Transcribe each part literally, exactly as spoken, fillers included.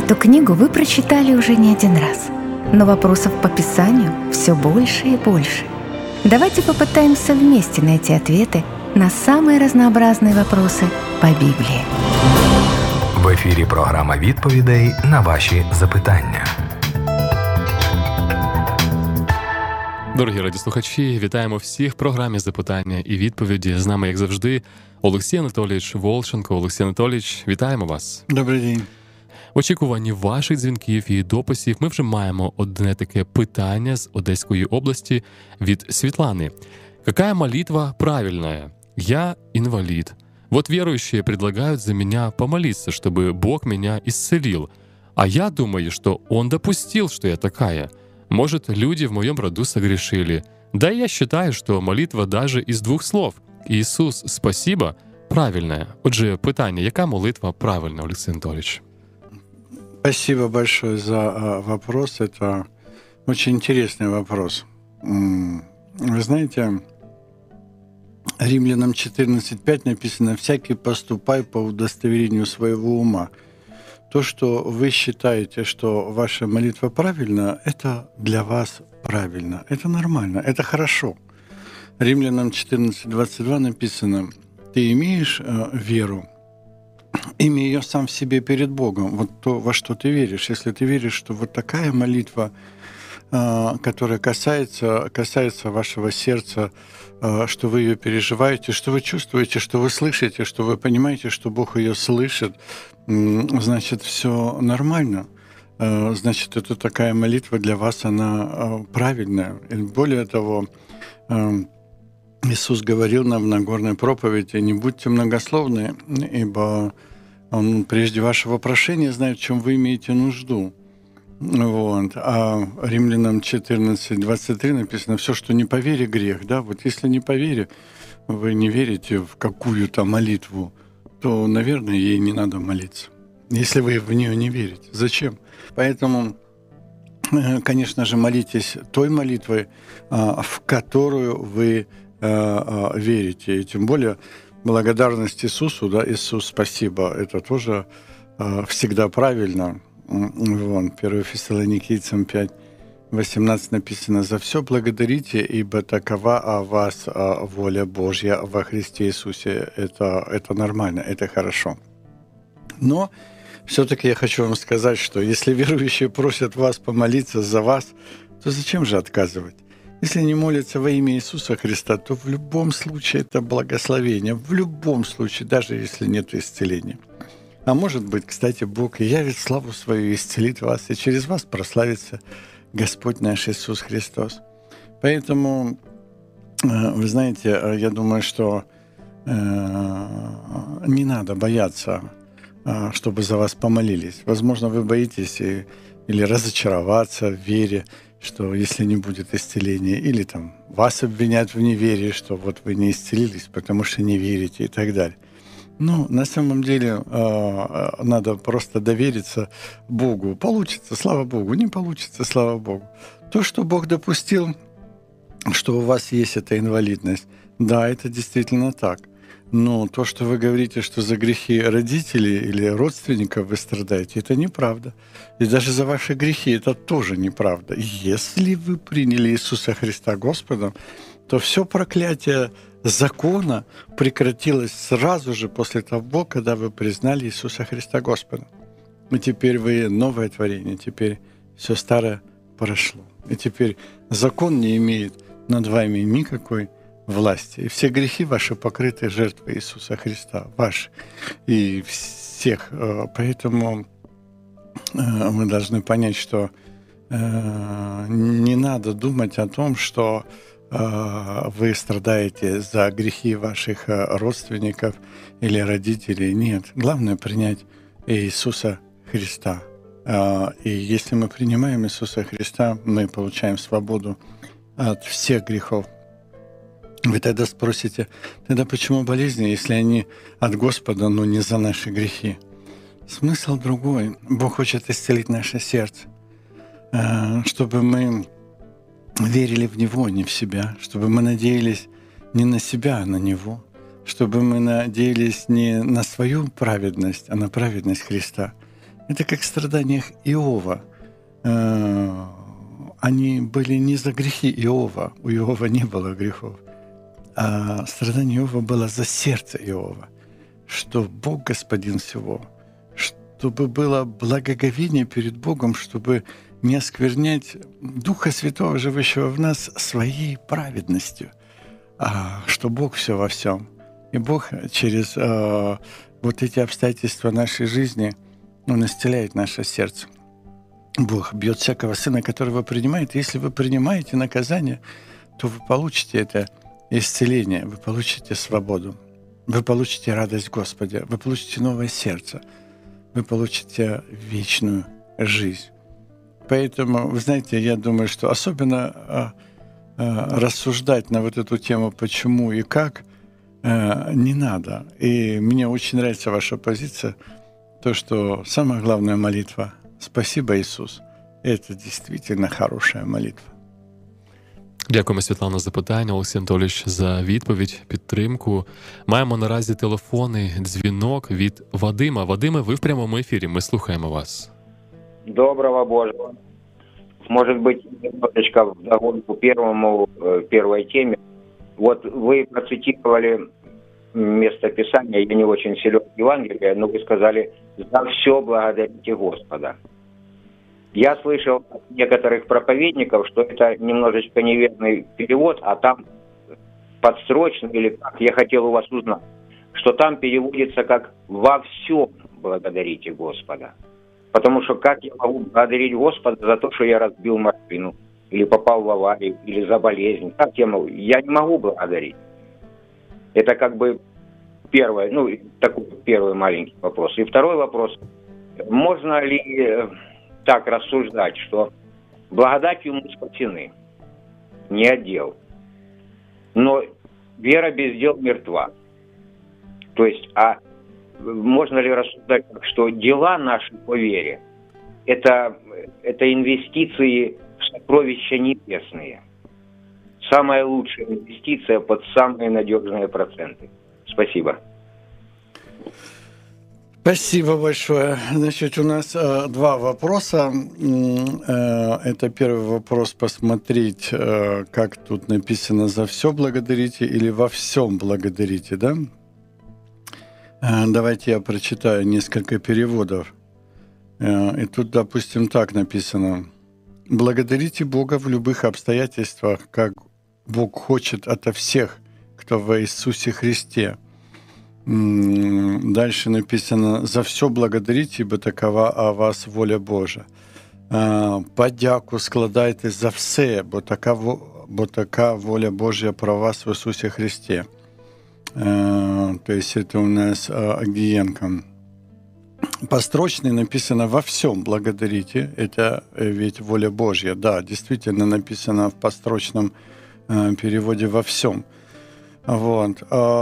Эту книгу вы прочитали уже не один раз, но вопросов по Писанию все больше и больше. Давайте попытаемся вместе найти ответы на самые разнообразные вопросы по Библии. В ефірі програма відповідей на ваші запитання. Дорогі радіослухачі, вітаємо всіх в програмі «Запитання і відповіді». З нами, як завжди, Олексій Анатолійович Волченко. Олексій Анатолійович, вітаємо вас. Добрий день. В очікуванні ваших дзвінків і дописів ми вже маємо одне таке питання з Одеської області від Світлани. Какая молитва правильная? Я инвалид. Вот верующие предлагают за меня помолиться, чтобы Бог меня исцелил. А я думаю, что Он допустил, что я такая. Может, люди в моем роду согрешили. Да и я считаю, что молитва даже из двух слов «Иисус, спасибо» правильная. Отже, питання, яка молитва правильна, Олексій Анатолійович? Спасибо большое за вопрос. Это очень интересный вопрос. Вы знаете, Римлянам четырнадцать пять написано: «Всякий поступай по удостоверению своего ума». То, что вы считаете, что ваша молитва правильна, это для вас правильно, это нормально, это хорошо. Римлянам четырнадцать двадцать два написано: «Ты имеешь э, веру, имей ее сам в себе перед Богом». Вот то, во что ты веришь. Если ты веришь, что вот такая молитва, э, которая касается, касается вашего сердца, э, что вы ее переживаете, что вы чувствуете, что вы слышите, что вы понимаете, что Бог ее слышит, значит, все нормально. Значит, это такая молитва для вас, она правильная. И более того, Иисус говорил нам в Нагорной проповеди: «Не будьте многословны, ибо Он прежде вашего прошения знает, в чем вы имеете нужду». Вот. А Римлянам четырнадцать двадцать три написано: «Все, что не по вере, грех». Да? Вот если не по вере, вы не верите в какую-то молитву, то, наверное, ей не надо молиться, если вы в нее не верите. Зачем? Поэтому, конечно же, молитесь той молитвой, в которую вы верите. И тем более благодарность Иисусу, да, Иисус, спасибо, это тоже всегда правильно. Вон, первое Фессалоникийцам пять восемнадцать написано: «За все благодарите, ибо такова о вас воля Божья во Христе Иисусе». Это, это нормально, это хорошо. Но все-таки я хочу вам сказать, что если верующие просят вас помолиться за вас, то зачем же отказывать? Если они молятся во имя Иисуса Христа, то в любом случае это благословение, в любом случае, даже если нет исцеления. А может быть, кстати, Бог явит славу свою, исцелит вас, и через вас прославится Господь наш Иисус Христос. Поэтому, вы знаете, я думаю, что не надо бояться, чтобы за вас помолились. Возможно, вы боитесь или разочароваться в вере, что если не будет исцеления, или там вас обвинят в неверии, что вот вы не исцелились, потому что не верите и так далее. Ну, на самом деле, надо просто довериться Богу. Получится, слава Богу. Не получится, слава Богу. То, что Бог допустил, что у вас есть эта инвалидность, да, это действительно так. Но то, что вы говорите, что за грехи родителей или родственников вы страдаете, это неправда. И даже за ваши грехи это тоже неправда. Если вы приняли Иисуса Христа Господом, то все проклятие закона прекратилось сразу же после того, когда вы признали Иисуса Христа Господом. И теперь вы новое творение, теперь все старое прошло. И теперь закон не имеет над вами никакой власти. И все грехи ваши покрыты жертвой Иисуса Христа, ваши и всех. Поэтому мы должны понять, что не надо думать о том, что вы страдаете за грехи ваших родственников или родителей. Нет. Главное — принять Иисуса Христа. И если мы принимаем Иисуса Христа, мы получаем свободу от всех грехов. Вы тогда спросите: тогда почему болезни, если они от Господа, но не за наши грехи? Смысл другой. Бог хочет исцелить наше сердце, чтобы мы верили в Него, не в себя, чтобы мы надеялись не на себя, а на Него, чтобы мы надеялись не на свою праведность, а на праведность Христа. Это как в страданиях Иова. Они были не за грехи Иова, у Иова не было грехов, а страдание Иова было за сердце Иова, что Бог господин всего, чтобы было благоговение перед Богом, чтобы не осквернять Духа Святого, живущего в нас, своей праведностью, а что Бог все во всем. И Бог через э, вот эти обстоятельства нашей жизни, Он исцеляет наше сердце. Бог бьет всякого сына, которого принимает. Если вы принимаете наказание, то вы получите это исцеление, вы получите свободу, вы получите радость Господа, вы получите новое сердце, вы получите вечную жизнь. Поэтому, вы знаете, я думаю, что особенно а, а, рассуждать на вот эту тему «почему» и «как» а, не надо. И мне очень нравится ваша позиция, то, что самая главная молитва «Спасибо, Иисус» — это действительно хорошая молитва. Дякуємо, Світлано, за питання. Олексій Анатолійович, за відповідь, підтримку. Маємо наразі телефонний дзвінок від Вадима. Вадиме, ви в прямому ефірі. Ми слухаємо вас. Доброго Божьего. Может быть, немножечко вдогонку первому, первой теме. Вот вы процитировали местописание, я не очень силен в Евангелии, но вы сказали «За все благодарите Господа». Я слышал от некоторых проповедников, что это немножечко неверный перевод, а там подстрочно, или как, я хотел у вас узнать, что там переводится как «во всем благодарите Господа». Потому что как я могу благодарить Господа за то, что я разбил машину, или попал в аварию, или за болезнь? Как я могу? Я не могу благодарить. Это как бы первое, ну, такой первый маленький вопрос. И второй вопрос. Можно ли так рассуждать, что благодатью мы спасены, не от дел, но вера без дел мертва? То есть, а можно ли рассуждать так, что дела наши по вере – это, это инвестиции в сокровища небесные? Самая лучшая инвестиция под самые надежные проценты. Спасибо. Спасибо большое. Значит, у нас э, два вопроса. Э, это первый вопрос — посмотреть, э, как тут написано «за все благодарите» или «во всем благодарите», да? Э, давайте я прочитаю несколько переводов. Э, и тут, допустим, так написано: «Благодарите Бога в любых обстоятельствах, как Бог хочет ото всех, кто во Иисусе Христе». Дальше написано: «За все благодарите, ибо такова о вас воля Божа. Подяку складайте за все, бо така, бо така воля Божья про вас в Иисусе Христе». То есть это у нас Агиенко. Построчно написано «во всем благодарите». Это ведь воля Божья. Да, действительно написано в построчном переводе «во всем». Вот.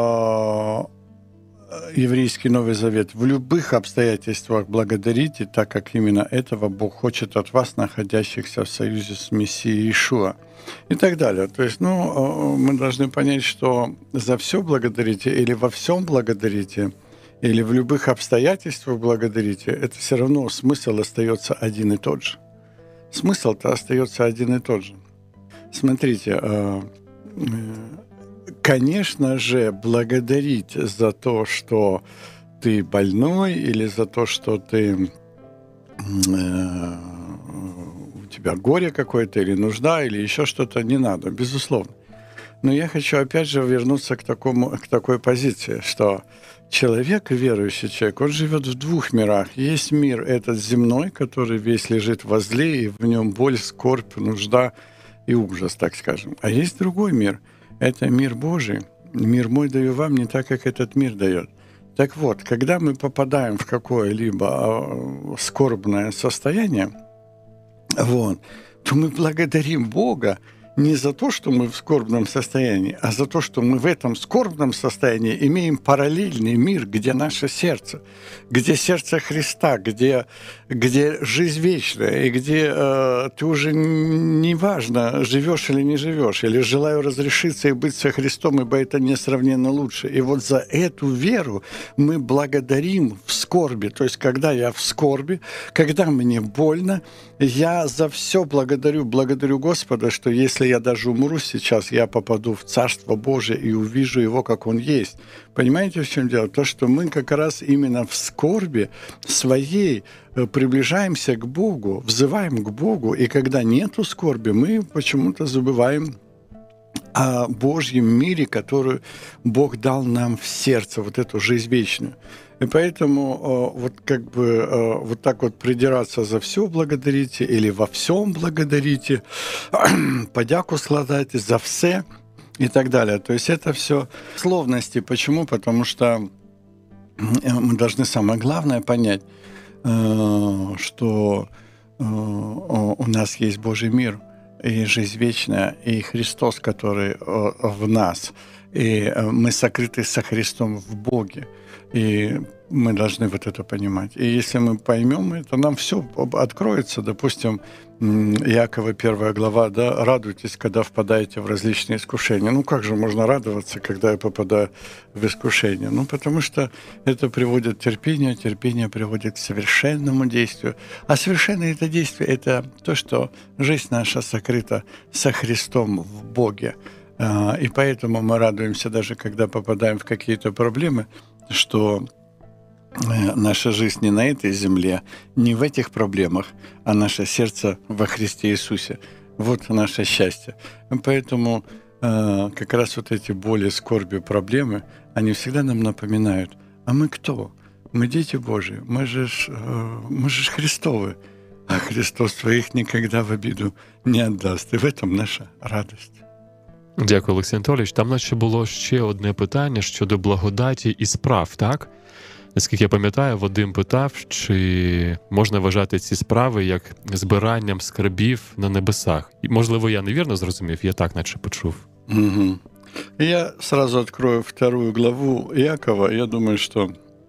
Еврейский Новый Завет: «В любых обстоятельствах благодарите, так как именно этого Бог хочет от вас, находящихся в союзе с Мессией Иешуа». И так далее. То есть, ну, мы должны понять, что за все благодарите, или во всем благодарите, или в любых обстоятельствах благодарите, это все равно смысл остается один и тот же. Смысл-то остается один и тот же. Смотрите, конечно же, благодарить за то, что ты больной, или за то, что ты, э, у тебя горе какое-то, или нужда, или еще что-то, не надо, безусловно. Но я хочу опять же вернуться к, такому, к такой позиции, что человек, верующий человек, он живет в двух мирах. Есть мир этот земной, который весь лежит возле, и в нем боль, скорбь, нужда и ужас, так скажем. А есть другой мир. Это мир Божий. Мир мой даю вам не так, как этот мир дает. Так вот, когда мы попадаем в какое-либо скорбное состояние, вот, то мы благодарим Бога не за то, что мы в скорбном состоянии, а за то, что мы в этом скорбном состоянии имеем параллельный мир, где наше сердце, где сердце Христа, где, где жизнь вечная, и где э, ты уже не важно, живешь или не живешь, или желаю разрешиться и быть со Христом, ибо это несравненно лучше. И вот за эту веру мы благодарим в скорби. То есть, когда я в скорби, когда мне больно, я за все благодарю, благодарю Господа, что если я даже умру сейчас, я попаду в Царство Божие и увижу Его, как Он есть. Понимаете, в чем дело? То, что мы как раз именно в скорби своей приближаемся к Богу, взываем к Богу, и когда нету скорби, мы почему-то забываем о Божьем мире, который Бог дал нам в сердце, вот эту жизнь вечную. И поэтому вот как бы вот так вот придираться за все благодарите или во всем благодарите, подяку складайте за все и так далее. То есть это все словности. Почему? Потому что мы должны самое главное понять, что у нас есть Божий мир, и жизнь вечная, и Христос, который в нас, и мы сокрыты со Христом в Боге. И мы должны вот это понимать. И если мы поймем это, нам все откроется. Допустим, Иакова первая глава, да, радуйтесь, когда впадаете в различные искушения. Ну, как же можно радоваться, когда я попадаю в искушение? Ну, потому что это приводит к терпению, терпение приводит к совершенному действию. А совершенное это действие – это то, что жизнь наша сокрыта со Христом в Боге. И поэтому мы радуемся, даже когда попадаем в какие-то проблемы, что наша жизнь не на этой земле, не в этих проблемах, а наше сердце во Христе Иисусе. Вот наше счастье. Поэтому как раз вот эти боли, скорби, проблемы, они всегда нам напоминают, а мы кто? Мы дети Божьи, мы же, мы же Христовы, а Христос своих никогда в обиду не отдаст. И в этом наша радость. Дякую, Олексій Анатолійович. Там наче було ще одне питання щодо благодаті і справ, так? Наскільки я пам'ятаю, Вадим питав, чи можна вважати ці справи як збиранням скарбів на небесах. І, можливо, я невірно зрозумів, я так наче почув. Угу. Я сразу открою вторую главу Иакова. Я думаю, что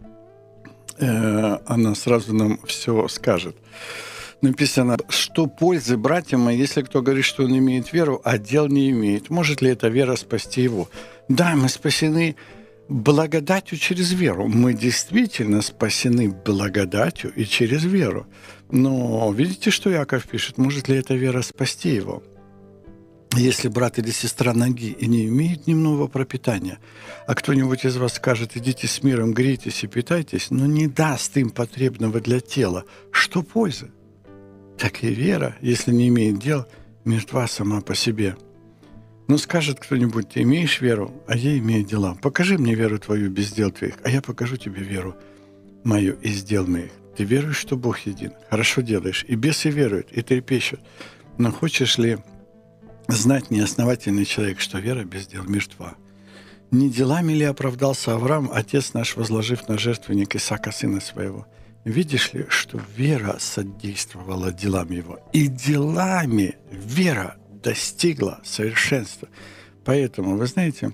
э, она сразу нам все скажет. Написано, что пользы, братья мои, если кто говорит, что он имеет веру, а дел не имеет. Может ли эта вера спасти его? Да, мы спасены благодатью через веру. Мы действительно спасены благодатью и через веру. Но видите, что Иаков пишет? Может ли эта вера спасти его? Если брат или сестра ноги и не имеют дневного пропитания, а кто-нибудь из вас скажет, идите с миром, грейтесь и питайтесь, но не даст им потребного для тела, что пользы? Так и вера, если не имеет дел, мертва сама по себе. Но скажет кто-нибудь, ты имеешь веру, а я имею дела. Покажи мне веру твою без дел твоих, а я покажу тебе веру мою из дел моих. Ты веруешь, что Бог един, хорошо делаешь, и бесы веруют, и трепещут. Но хочешь ли знать, неосновательный человек, что вера без дел мертва? Не делами ли оправдался Авраам, отец наш, возложив на жертвенник Исаака, сына своего? Видишь ли, что вера содействовала делам его, и делами вера достигла совершенства. Поэтому, вы знаете,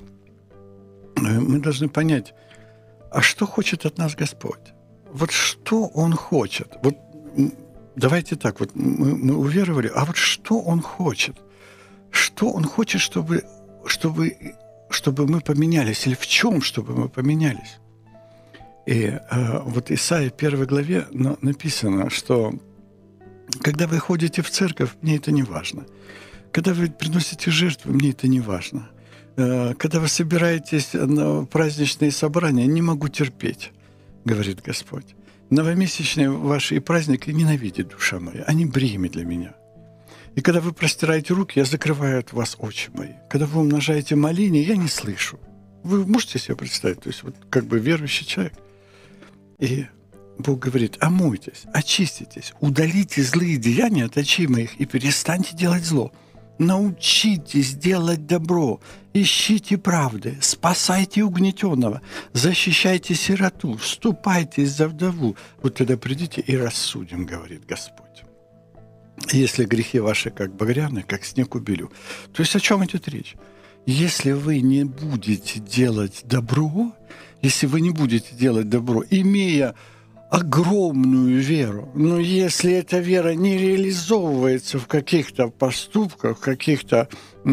мы должны понять, а что хочет от нас Господь? Вот что Он хочет? Вот давайте так, вот мы, мы уверовали, а вот что Он хочет? Что Он хочет, чтобы, чтобы, чтобы мы поменялись? Или в чем, чтобы мы поменялись? И э, вот Исаия первой главе написано, что когда вы ходите в церковь, мне это не важно. Когда вы приносите жертву, мне это не важно. Э, когда вы собираетесь на праздничные собрания, не могу терпеть, говорит Господь. Новомесячные ваши и праздники ненавидит душа моя, они бремя для меня. И когда вы простираете руки, я закрываю от вас очи мои. Когда вы умножаете моление, я не слышу. Вы можете себе представить? То есть вот как бы верующий человек. И Бог говорит, омойтесь, очиститесь, удалите злые деяния от очей моих и перестаньте делать зло. Научитесь делать добро, ищите правды, спасайте угнетенного, защищайте сироту, вступайте за вдову. Вот тогда придите и рассудим, говорит Господь. если грехи ваши как багряны, как снег убелю. То есть о чем идет речь? Если вы не будете делать добро, если вы не будете делать добро, имея огромную веру, но если эта вера не реализовывается в каких-то поступках, в каких-то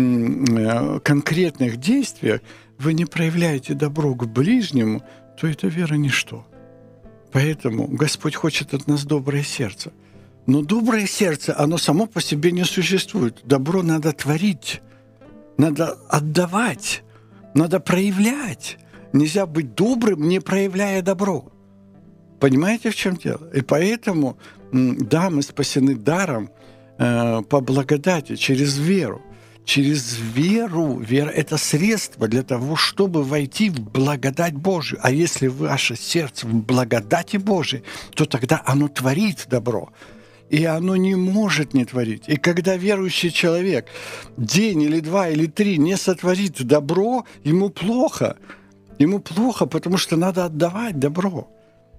м- конкретных действиях, вы не проявляете добро к ближнему, то эта вера ничто. Поэтому Господь хочет от нас доброе сердце. Но доброе сердце, оно само по себе не существует. Добро надо творить, надо отдавать, надо проявлять. Нельзя быть добрым, не проявляя добро. Понимаете, в чем дело? И поэтому, да, мы спасены даром э, по благодати, через веру. Через веру, вера – это средство для того, чтобы войти в благодать Божию. А если ваше сердце в благодати Божией, то тогда оно творит добро. И оно не может не творить. И когда верующий человек день или два или три не сотворит добро, ему плохо. Ему плохо, потому что надо отдавать добро.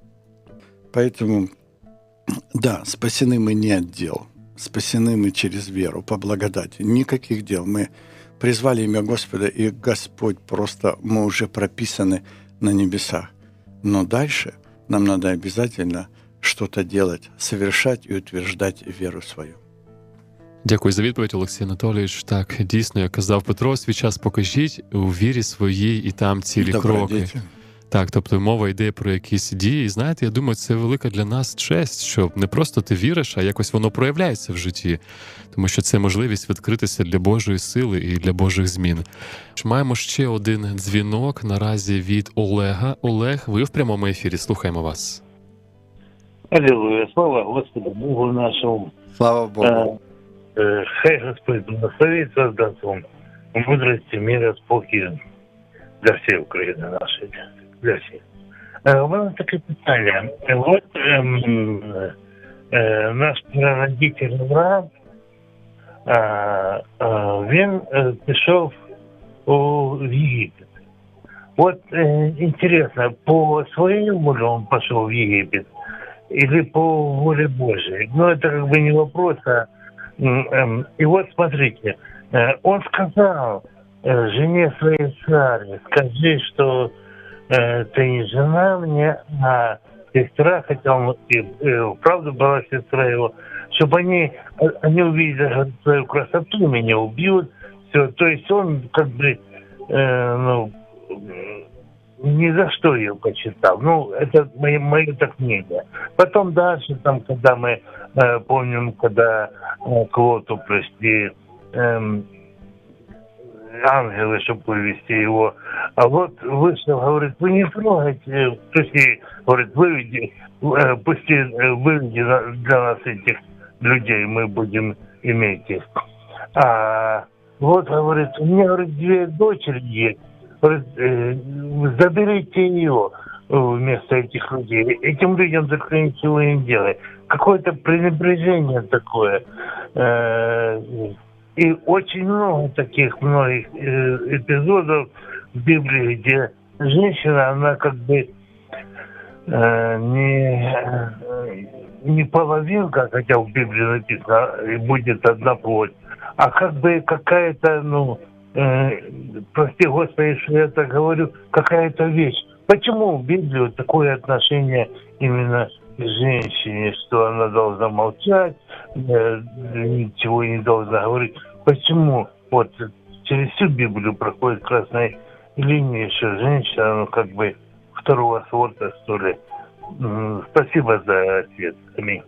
Поэтому, да, спасены мы не от дел. Спасены мы через веру, по благодати. Никаких дел. Мы призвали имя Господа, и Господь просто, мы уже прописаны на небесах. Но дальше нам надо обязательно что-то делать, совершать і утверждати віру свою. Дякую за відповідь, Олексій Анатолійович. Так, дійсно, як казав Петро, свій час покажіть у вірі своїй і там цілі Добре, кроки. діти. Так, тобто мова йде про якісь дії. І знаєте, я думаю, це велика для нас честь, що не просто ти віриш, а якось воно проявляється в житті. Тому що це можливість відкритися для Божої сили і для Божих змін. Маємо ще один дзвінок наразі від Олега. Олег, ви в прямому ефірі, слухаємо вас. Аллилуйя, слава Господу Богу нашему. Слава Богу. Э, э, хай Господь благословит, создаст вам мудрости, мира, спокою для всей України нашої, для всіх. Э, у мене таке питання. От э, э, наш прародитель Авраам, э, э, він э, пішов у Єгипет. Вот э, интересно, по своей воле он пошел в Египет или по воле Божией? Ну, это как бы не вопрос, а... И вот смотрите, он сказал жене своей Саре: скажи, что ты не жена мне, а сестра, хотя он и, и правда была сестра его, чтобы они, они увидели свою красоту, меня убьют. Все. То есть он как бы, э, ну, ни за что ее почитал. Ну, это мое, мое так мнение. Потом дальше, там, когда мы э, помним, когда э, Клоту пришли э, ангелы, чтобы вывести его. А вот вышел, говорит: вы не трогайте, то есть, говорит, выведи, э, пусти, э, выведи для нас этих людей, мы будем иметь их. А вот, говорит, у меня, говорит, две дочери есть. Говорит, заберите ее вместо этих людей. Этим людям так ничего не делай. Какое-то пренебрежение такое. И очень много таких многих эпизодов в Библии, где женщина, она как бы не, не половинка, хотя в Библии написано, и будет одна плоть, а как бы какая-то, ну, прости Господи, что я так говорю, какая-то вещь. Почему в Библии такое отношение именно к женщине, что она должна молчать, ничего не должна говорить? Почему вот через всю Библию проходит красная линия, что женщина, ну, как бы второго сорта, что ли? Спасибо за ответ. Аминь.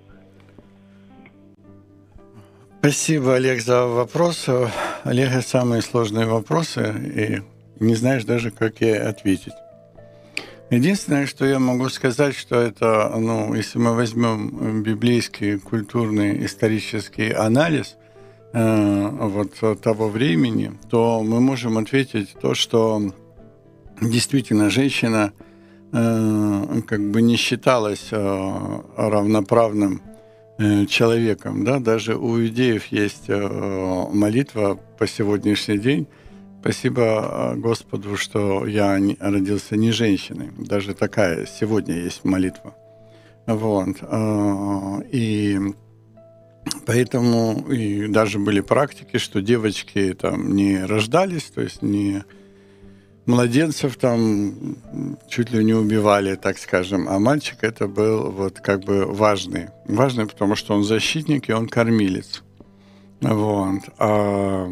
Спасибо, Олег, за вопрос. Олега самые сложные вопросы, и не знаешь даже, как ей ответить. Единственное, что я могу сказать, что это, ну, если мы возьмем библейский, культурный, исторический анализ э, вот того времени, то мы можем ответить то, что действительно женщина э, как бы не считалась э, равноправным человеком, да, даже у иудеев есть молитва по сегодняшний день. Спасибо Господу, что я родился не женщиной. Даже такая сегодня есть молитва. Вот. И Поэтому и даже были практики, что девочки там не рождались, то есть не младенцев там чуть ли не убивали, так скажем, а мальчик это был вот как бы важный. Важный, потому что он защитник и он кормилец. Вот. А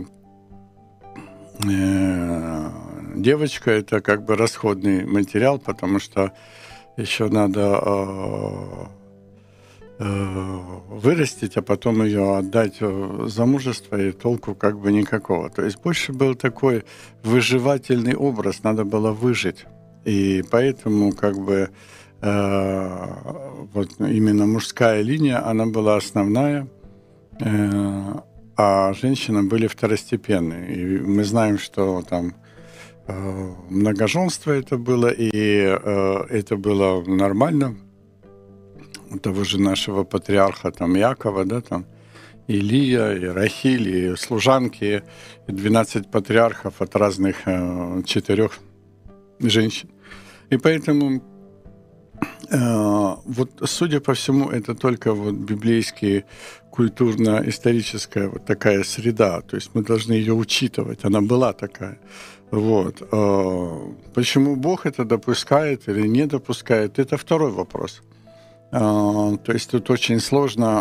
э, девочка это как бы расходный материал, потому что еще надо э, э, вырастить, а потом ее отдать в замужество, и толку как бы никакого. То есть больше был такой выживательный образ, надо было выжить. И поэтому как бы э, вот именно мужская линия, она была основная, э, а женщины были второстепенные. И мы знаем, что там э, многоженство это было, и э, это было нормально. У того же нашего патриарха там Якова, да, там Илия, и Рахиль, и служанки, и двенадцать патриархов от разных э, четырех женщин. И поэтому э, вот, судя по всему, это только вот библейские, культурно-историческая вот такая среда. То есть мы должны ее учитывать. Она была такая. Вот. Э, почему Бог это допускает или не допускает, это второй вопрос. Э, то есть тут очень сложно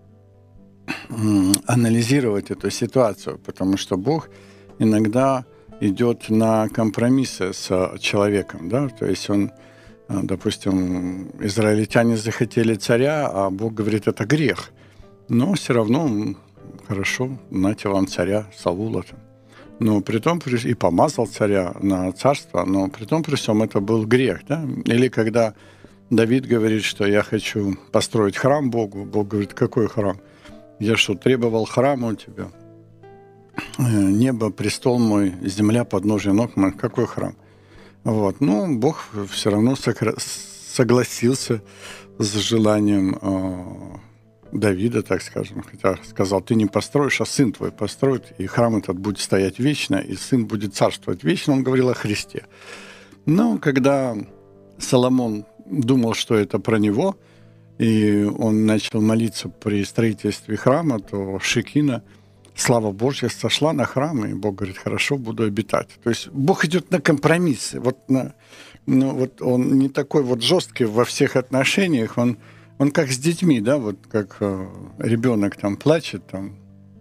анализировать эту ситуацию, потому что Бог иногда идет на компромиссы с человеком, да, то есть он, допустим, израильтяне захотели царя, а Бог говорит, это грех, но все равно хорошо, нате вам царя Саула, но при том, и помазал царя на царство, но при том при всем это был грех, да, или когда Давид говорит, что я хочу построить храм Богу, Бог говорит, какой храм? Я что, требовал храма у тебя? Небо, престол мой, земля, подножие ног моих. Какой храм? Вот. Ну, Бог все равно согласился с желанием э, Давида, так скажем. Хотя сказал, ты не построишь, а сын твой построит, и храм этот будет стоять вечно, и сын будет царствовать вечно. Он говорил о Христе. Но когда Соломон думал, что это про него, и он начал молиться при строительстве храма, то Шекина, слава Божья, сошла на храм, и Бог говорит, хорошо, буду обитать. То есть Бог идет на компромиссы. Вот, на, ну, вот он не такой вот жесткий во всех отношениях, он, он как с детьми, да, вот как э, ребенок там плачет, там,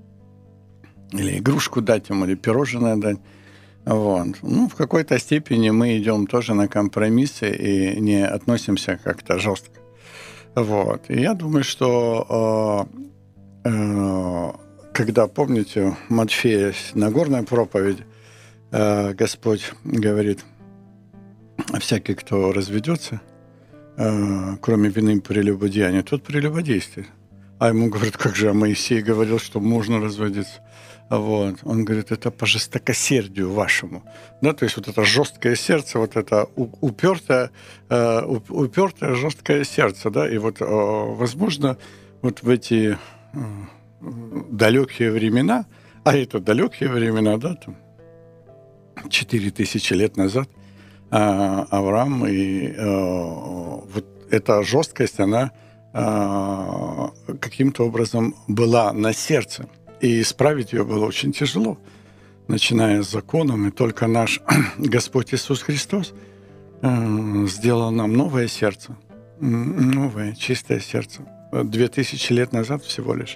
или игрушку дать ему, или пирожное дать. Вот. Ну, в какой-то степени мы идем тоже на компромиссы и не относимся как-то жестко. Вот. И я думаю, что э, э, когда, помните, Матфея, Нагорная проповедь, э, Господь говорит, всякий, кто разведется, э, кроме вины прелюбодеяния, тот прелюбодействует. А ему говорят, как же, а Моисей говорил, что можно разводиться. Вот. Он говорит, это по жестокосердию вашему. Да, то есть вот это жесткое сердце, вот это упертое, э, упертое жесткое сердце. Да, и вот, э, возможно, вот в эти э, далекие времена, а это далекие времена, да, там, четыре тысячи лет назад, э, Авраам, и э, вот эта жесткость, она э, каким-то образом была на сердце. И исправить ее было очень тяжело, начиная с законом. И только наш Господь Иисус Христос э, сделал нам новое сердце, новое, чистое сердце. Две тысячи лет назад всего лишь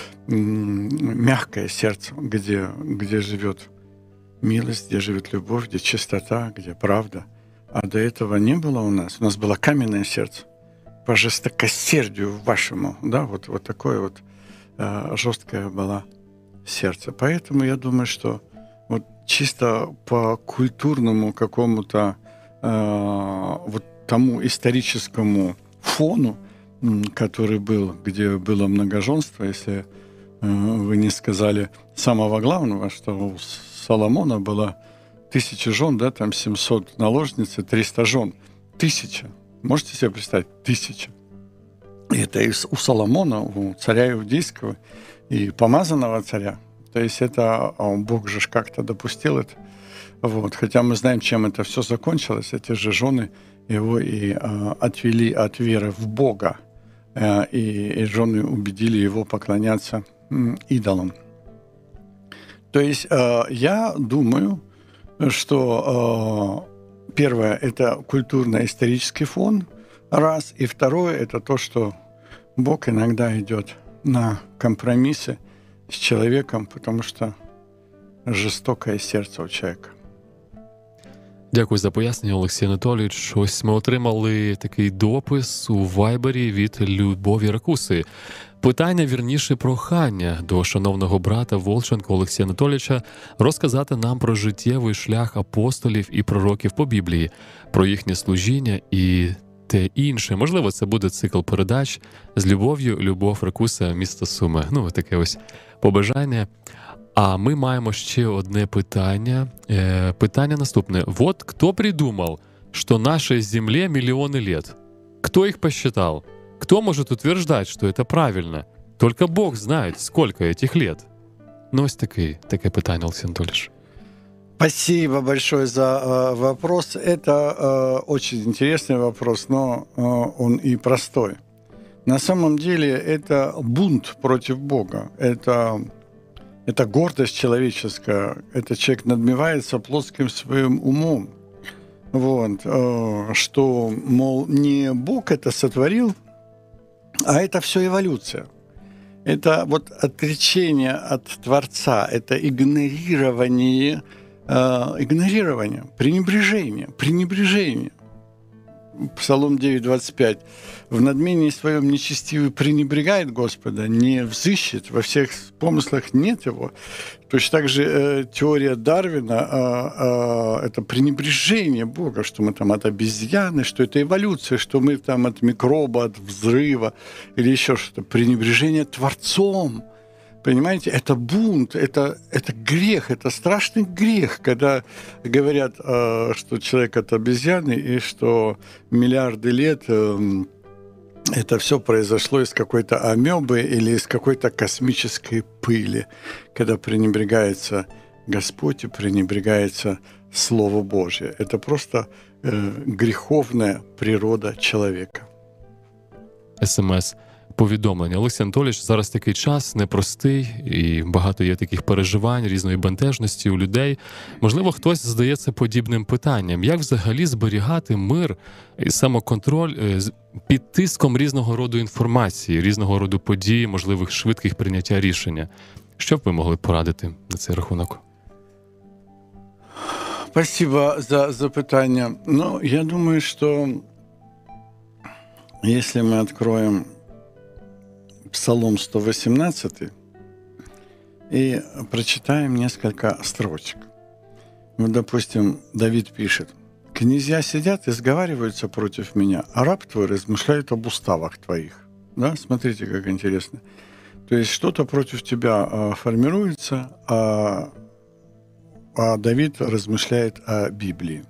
мягкое сердце, где, где живет милость, где живет любовь, где чистота, где правда. А до этого не было у нас. У нас было каменное сердце. По жестокосердию вашему, да, вот, вот такое вот жесткое было сердце. Поэтому я думаю, что вот чисто по культурному какому-то э, вот тому историческому фону, который был, где было многоженство, если э, вы не сказали самого главного, что у Соломона было тысяча жен, да, там семьсот наложниц и триста жен. Тысяча. Можете себе представить? Тысяча. Это и у Соломона, у царя иудейского и помазанного царя. То есть это Бог же как-то допустил это. Вот. Хотя мы знаем, чем это все закончилось. Эти же жены его и а, отвели от веры в Бога. и, и жены убедили его поклоняться идолам. То есть я думаю, что первое – это культурно-исторический фон, раз, и второе – это то, что Бог иногда идет на компромиссы с человеком, потому что жорстоке серце у чоловіка. Дякую за пояснення, Олексій Анатолійович. Ось ми отримали такий допис у Вайбері від Любові Ракуси. Питання, вірніше, прохання до шановного брата Волченко Олексія Анатолійовича розказати нам про життєвий шлях апостолів і пророків по Біблії, про їхнє служіння і те інше. Можливо, це буде цикл передач. З любов'ю, Любов Ракуса, місто Суми. Ну, таке ось побажання. А ми маємо ще одне питання. Е, питання наступне. Вот кто придумал, что нашей Земле миллионы лет? Кто их посчитал? Кто может утверждать, что это правильно? Только Бог знает, сколько этих лет. Ну, ось таке, таке питання, Олексій Анатолійович. Спасибо большое за э, вопрос. Это э, очень интересный вопрос, но э, он и простой. На самом деле это бунт против Бога. Это... Это гордость человеческая. Это человек надмевается плоским своим умом. Вот. Что, мол, не Бог это сотворил, а это все эволюция. Это вот отречение от Творца, это игнорирование, игнорирование, пренебрежение, пренебрежение. Псалом девять двадцать пять. «В надмении своем нечестивый пренебрегает Господа, не взыщет, во всех помыслах нет его». Точно так же э, теория Дарвина э, э, – это пренебрежение Бога, что мы там от обезьяны, что это эволюция, что мы там от микроба, от взрыва или еще что-то. Пренебрежение Творцом. Понимаете, это бунт, это, это грех, это страшный грех, когда говорят, э, что человек от обезьяны и что миллиарды лет э, это все произошло из какой-то амебы или из какой-то космической пыли, когда пренебрегается Господь и пренебрегается Слово Божье. Это просто э, греховная природа человека. СМС. Повідомлення. Олексій Анатолійович, зараз такий час непростий, і багато є таких переживань, різної бентежності у людей. Можливо, хтось задається подібним питанням. Як взагалі зберігати мир і самоконтроль під тиском різного роду інформації, різного роду подій, можливих швидких прийняття рішення? Що б ви могли порадити на цей рахунок? Спасибо за запитання. Ну, я думаю, що якщо ми відкриємо Псалом сто восемнадцать и прочитаем несколько строчек. Вот, допустим, Давид пишет: «Князья сидят и сговариваются против меня, а раб твой размышляет об уставах твоих». Да? Смотрите, как интересно. То есть что-то против тебя а, формируется, а, а Давид размышляет о Библии.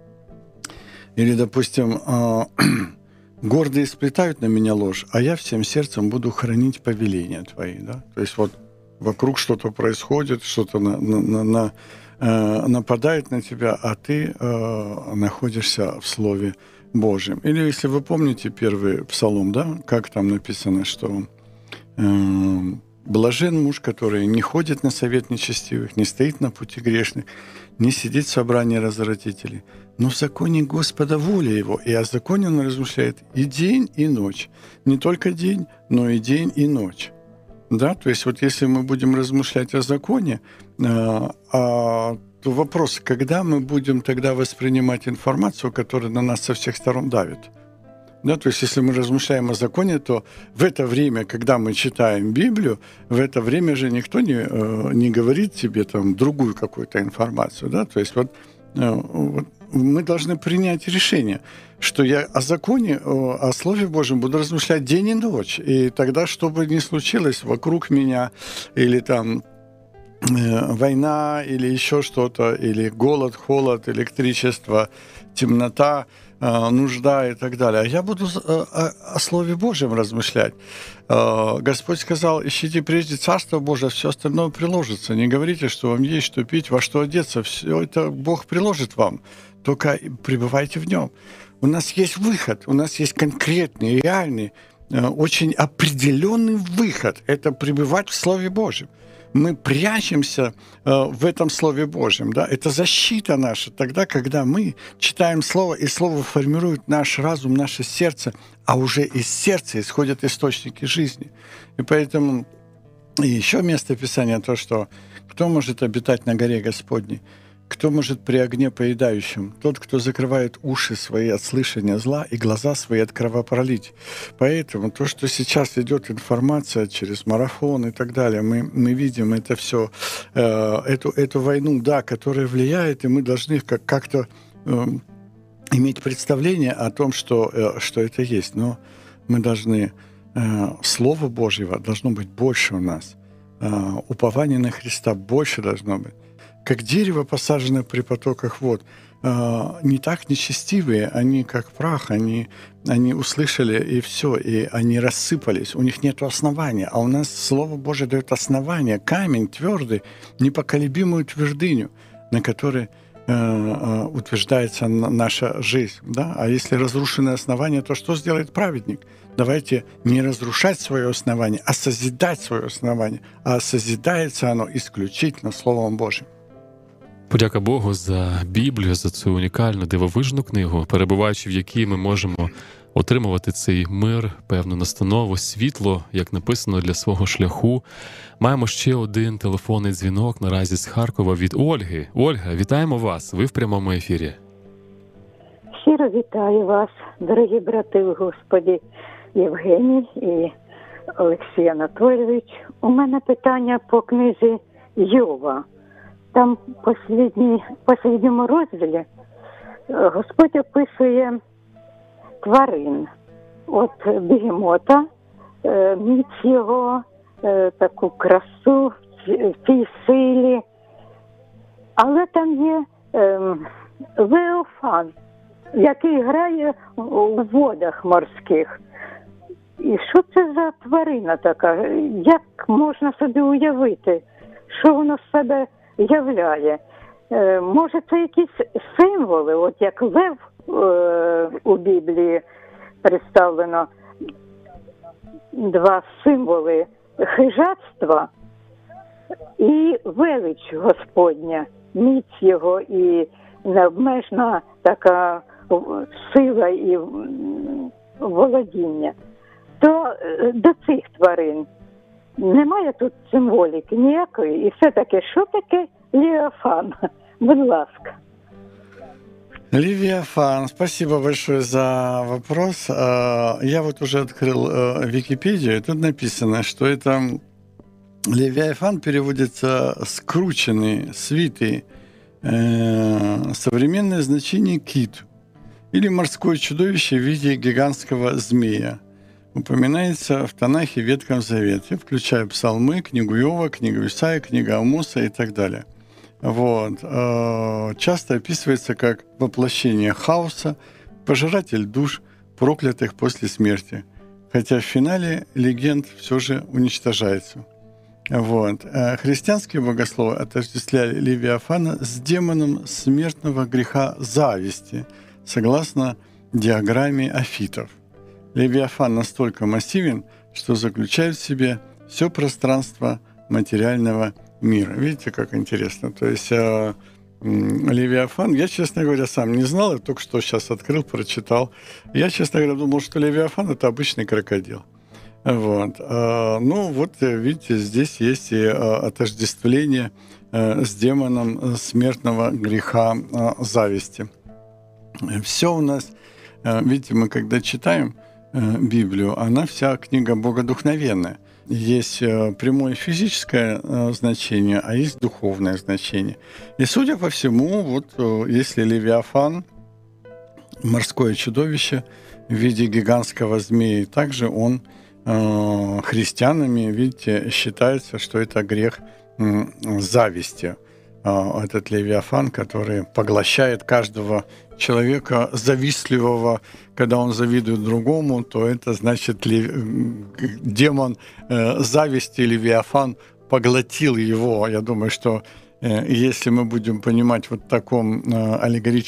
Или, допустим, а, «Гордые сплетают на меня ложь, а я всем сердцем буду хранить повеления твои». Да? То есть вот вокруг что-то происходит, что-то на, на, на, э, нападает на тебя, а ты э, находишься в Слове Божьем. Или если вы помните первый псалом, да, как там написано, что э, «Блажен муж, который не ходит на совет нечестивых, не стоит на пути грешных, не сидит в собрании развратителей, но в законе Господа воля его, и о законе он размышляет и день, и ночь». Не только день, но и день, и ночь. Да? То есть вот если мы будем размышлять о законе, э, а, то вопрос, когда мы будем тогда воспринимать информацию, которая на нас со всех сторон давит? Да, то есть если мы размышляем о законе, то в это время, когда мы читаем Библию, в это время же никто не, э, не говорит тебе там другую какую-то информацию. Да? То есть вот, э, вот мы должны принять решение, что я о законе, о Слове Божьем буду размышлять день и ночь. И тогда, что бы ни случилось вокруг меня, или там э, война, или еще что-то, или голод, холод, электричество, темнота, нужда и так далее. Я буду о, о Слове Божьем размышлять. Господь сказал: ищите прежде Царство Божие, все остальное приложится. Не говорите, что вам есть что пить, во что одеться. Все это Бог приложит вам. Только пребывайте в Нем. У нас есть выход, у нас есть конкретный, реальный очень определенный выход – это пребывать в Слове Божьем. Мы прячемся в этом Слове Божьем. Да? Это защита наша тогда, когда мы читаем Слово, и Слово формирует наш разум, наше сердце, а уже из сердца исходят источники жизни. И поэтому и еще место Писания то, что кто может обитать на горе Господней? Кто может при огне поедающем? Тот, кто закрывает уши свои от слышания зла и глаза свои от кровопролития. Поэтому то, что сейчас идет информация через марафон и так далее, мы, мы видим это все, э, эту, эту войну, да, которая влияет, и мы должны как- как-то э, иметь представление о том, что, э, что это есть. Но мы должны... Э, Слова Божьего должно быть больше у нас. Э, упование на Христа больше должно быть. Как дерево, посаженное при потоках вод. Не так нечестивые, они как прах, они, они услышали, и все, и они рассыпались. У них нет основания, а у нас Слово Божие дает основание, камень твердый, непоколебимую твердыню, на которой э, утверждается наша жизнь. Да? А если разрушенное основание, то что сделает праведник? Давайте не разрушать свое основание, а созидать свое основание. А созидается оно исключительно Словом Божьим. Подяка Богу за Біблію, за цю унікальну дивовижну книгу, перебуваючи в якій ми можемо отримувати цей мир, певну настанову, світло, як написано, для свого шляху. Маємо ще один телефонний дзвінок наразі з Харкова від Ольги. Ольга, вітаємо вас, ви в прямому ефірі. Щиро вітаю вас, дорогі брати в Господі Євгеній і Олексій Анатолійович. У мене питання по книзі Йова. Там в останньому розділі Господь описує тварин. От бегемота, міць його, таку красу в цій силі. Але там є Левіафан, який грає у водах морських. І що це за тварина така? Як можна собі уявити, що воно з себе являє? Е, може, це якісь символи, от як лев е, у Біблії представлено два символи хижацтва і велич Господня, міць його і необмежна така сила і володіння. То до цих тварин немає тут символіки ніякої. І все-таки, що таке Левіафан? Будь ласка. Левиафан, спасибо большое за вопрос. Я вот уже открыл Википедию, и тут написано, что это Левиафан переводится скрученный, свитый, современное значение кит или морское чудовище в виде гигантского змея. Упоминается в Танахе, Ветхом Завете, включая Псалмы, книгу Иова, книгу Исаия, книгу Амоса и так далее. Вот. Часто описывается как воплощение хаоса, пожиратель душ, проклятых после смерти. Хотя в финале легенд все же уничтожается. Вот. Христианские богословы отождествляли Левиафана с демоном смертного греха зависти, согласно диаграмме Афитов. Левиафан настолько массивен, что заключает в себе все пространство материального мира. Видите, как интересно. То есть э, Левиафан, я, честно говоря, сам не знал, я только что сейчас открыл, прочитал. Я, честно говоря, думал, что Левиафан — это обычный крокодил. Вот. Э, ну, вот, видите, здесь есть и э, отождествление э, с демоном смертного греха э, зависти. Все у нас, э, видите, мы когда читаем Библию, она вся книга богодухновенная. Есть прямое физическое значение, а есть духовное значение. И, судя по всему, вот если Левиафан, морское чудовище в виде гигантского змея, также он э, христианами, видите, считается, что это грех э, зависти. Э, этот Левиафан, который поглощает каждого человека завистливого. Когда он завидует другому, то это значит демон э, зависти, Левиафан, поглотил его. Я думаю, что э, если мы будем понимать вот в таком э,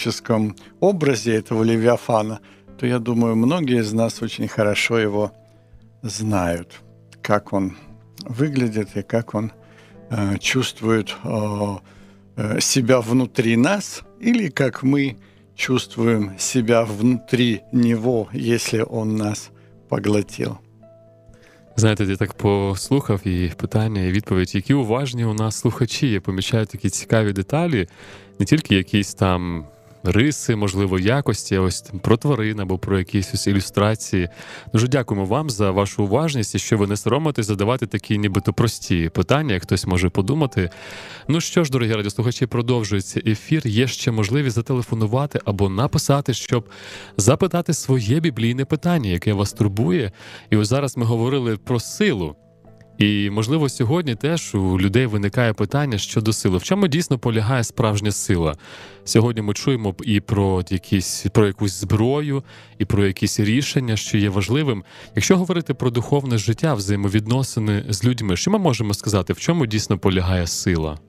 аллегорическом образе этого Левиафана, то, я думаю, многие из нас очень хорошо его знают, как он выглядит и как он э, чувствует э, э, себя внутри нас, или как мы чувствуем себя внутри него, если он нас поглотил. Знаєте, я так послухав і питання, і відповідь, які уважні у нас слухачі. Я помічаю такі цікаві деталі, не тільки якісь там риси, можливо, якості, а ось про тварин або про якісь ось ілюстрації. Дуже дякуємо вам за вашу уважність і що ви не соромитесь задавати такі нібито прості питання, як хтось може подумати. Ну що ж, дорогі радіослухачі, продовжується ефір. Є ще можливість зателефонувати або написати, щоб запитати своє біблійне питання, яке вас турбує. І ось зараз ми говорили про силу. І, можливо, сьогодні теж у людей виникає питання щодо сили. В чому дійсно полягає справжня сила? Сьогодні ми чуємо і про якісь, про якусь зброю, і про якісь рішення, що є важливим. Якщо говорити про духовне життя, взаємовідносини з людьми, що ми можемо сказати, в чому дійсно полягає сила?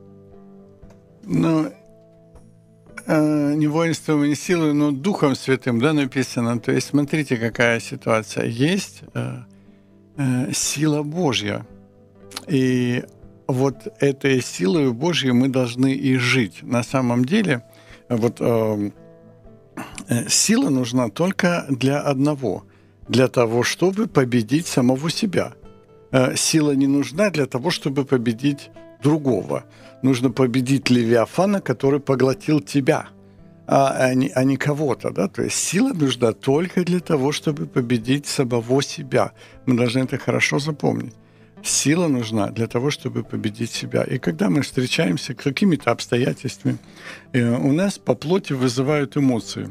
Ну, не воинством и не силой, но Духом Святым, да, написано. То есть, смотрите, какая ситуация. Есть сила Божья. И вот этой силой Божьей мы должны и жить. На самом деле, вот э, сила нужна только для одного, для того, чтобы победить самого себя. Э, сила не нужна для того, чтобы победить другого. Нужно победить Левиафана, который поглотил тебя, а не, а не кого-то. Да? То есть сила нужна только для того, чтобы победить самого себя. Мы должны это хорошо запомнить. Сила нужна для того, чтобы победить себя. И когда мы встречаемся с какими-то обстоятельствами, у нас по плоти вызывают эмоции.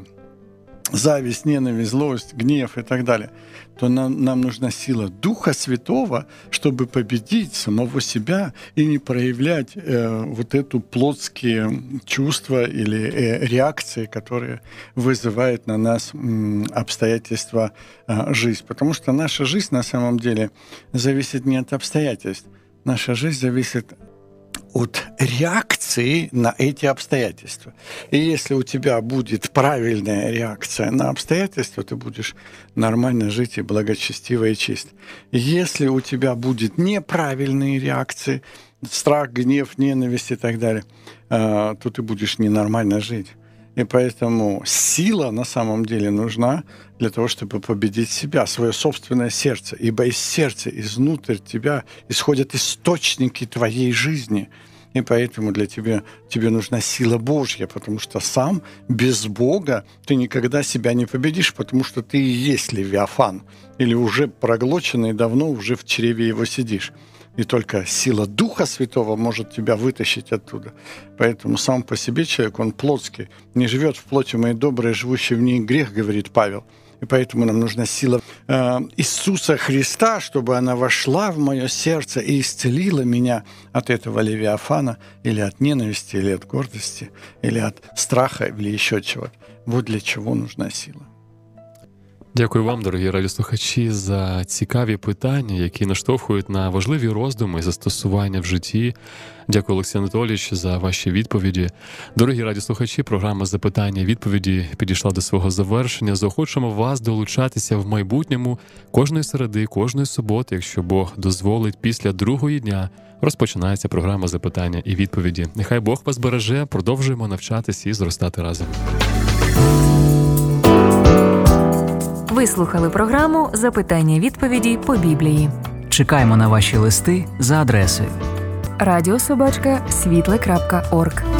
Зависть, ненависть, злость, гнев и так далее, то нам, нам нужна сила Духа Святого, чтобы победить самого себя и не проявлять э, вот эту плотские чувства или э, реакции, которые вызывают на нас э, обстоятельства э, жизни. Потому что наша жизнь на самом деле зависит не от обстоятельств. Наша жизнь зависит от реакции на эти обстоятельства. И если у тебя будет правильная реакция на обстоятельства, ты будешь нормально жить и благочестиво и чисто. Если у тебя будет неправильные реакции, страх, гнев, ненависть и так далее, то ты будешь ненормально жить. И поэтому сила на самом деле нужна для того, чтобы победить себя, свое собственное сердце. Ибо из сердца, изнутрь тебя исходят источники твоей жизни. И поэтому для тебя, тебе нужна сила Божья, потому что сам без Бога ты никогда себя не победишь, потому что ты и есть Левиафан, или уже проглоченный давно, уже в чреве его сидишь. И только сила Духа Святого может тебя вытащить оттуда. Поэтому сам по себе человек, он плотский, не живет в плоти моей доброй, живущей в ней грех, говорит Павел. И поэтому нам нужна сила э, Иисуса Христа, чтобы она вошла в мое сердце и исцелила меня от этого Левиафана, или от ненависти, или от гордости, или от страха, или еще чего-то. Вот для чего нужна сила. Дякую вам, дорогі радіослухачі, за цікаві питання, які наштовхують на важливі роздуми і застосування в житті. Дякую, Олексій Анатолійович, за ваші відповіді. Дорогі радіослухачі, програма «Запитання і відповіді» підійшла до свого завершення. Заохочуємо вас долучатися в майбутньому кожної середи, кожної суботи, якщо Бог дозволить, після другої дня розпочинається програма «Запитання і відповіді». Нехай Бог вас береже, продовжуємо навчатися і зростати разом. Ви слухали програму «Запитання-відповіді по Біблії». Чекаємо на ваші листи за адресою радіособачка світле крапка орг.